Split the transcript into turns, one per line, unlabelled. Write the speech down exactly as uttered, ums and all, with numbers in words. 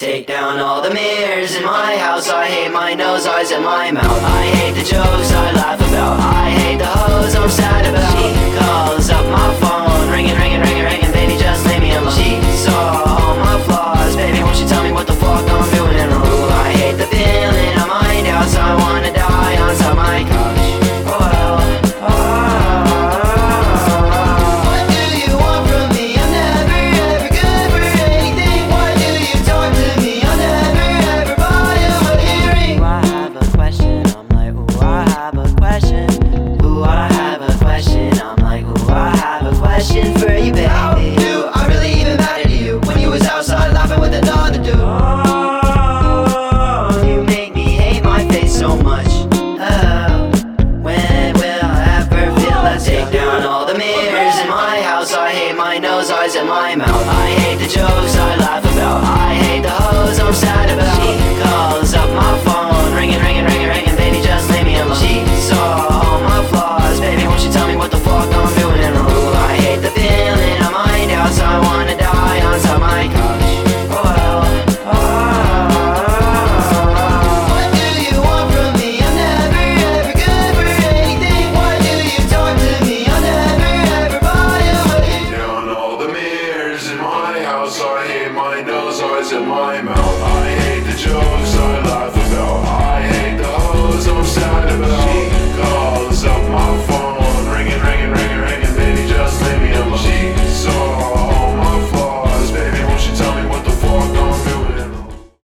Take down all the mirrors in my house. I hate my nose, eyes, and my mouth. I hate the jokes I laugh about. I hate the hoes I'm sad about. She calls up my phone.